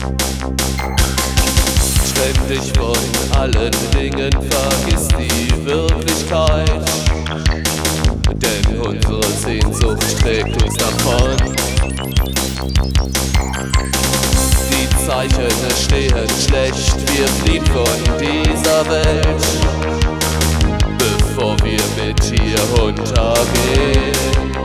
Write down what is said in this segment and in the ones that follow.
Ständig von allen Dingen vergiss die Wirklichkeit, denn unsere Sehnsucht trägt uns davon. Die Zeichen stehen schlecht, wir fliehen von dieser Welt, bevor wir mit ihr untergehen.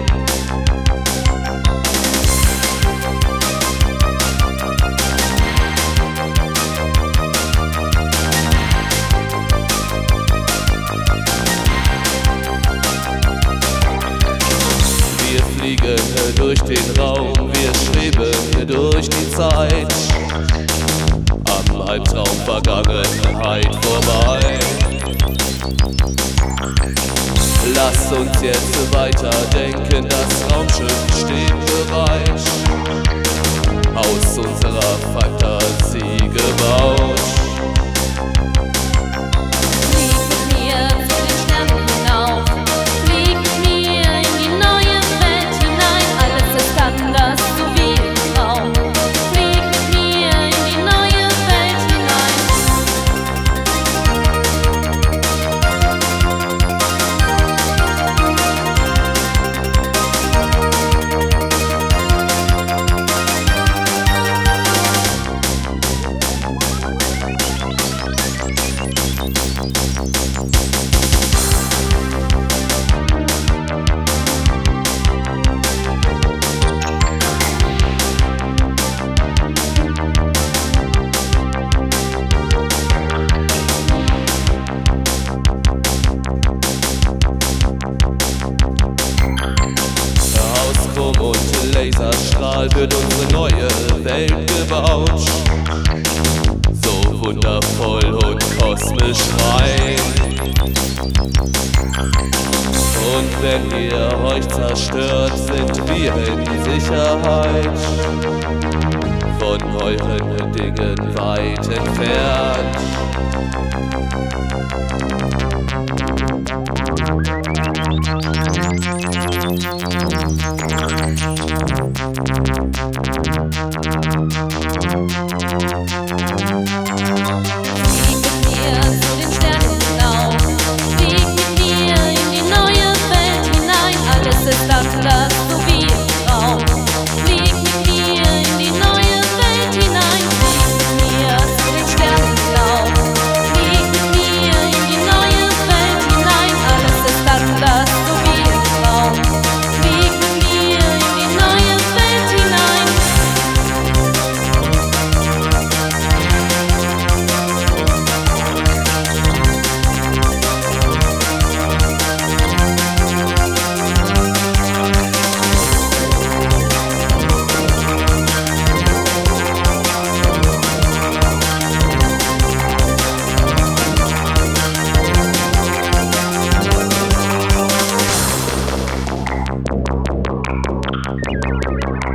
Wir fliegen durch den Raum, wir schweben durch die Zeit, am Albtraum Vergangenheit vorbei. Lasst uns jetzt weiterdenken, das Raumschiff steht bereit, aus unserer Fantasie gebaut. Und Laserstrahl wird unsere neue Welt gebaut, so wundervoll und kosmisch rein. Und wenn ihr euch zerstört, sind wir in Sicherheit, von euren Dingen weit entfernt.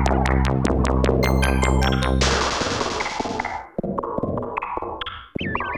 You